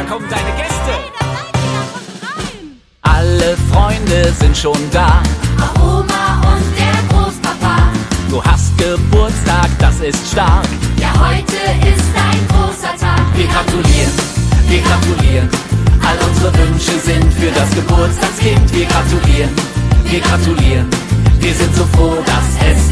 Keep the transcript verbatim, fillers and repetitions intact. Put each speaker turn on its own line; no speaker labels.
kommen deine Gäste.
Hey, da seid ihr, ja, kommt rein.
Alle Freunde sind schon da.
Auch Oma und der Großpapa.
Du hast Geburtstag, das ist stark.
Ja, heute ist ein großer Tag.
Wir gratulieren, wir gratulieren. All unsere Wünsche sind für das Geburtstagskind. Wir gratulieren, wir gratulieren. Wir sind so froh, dass es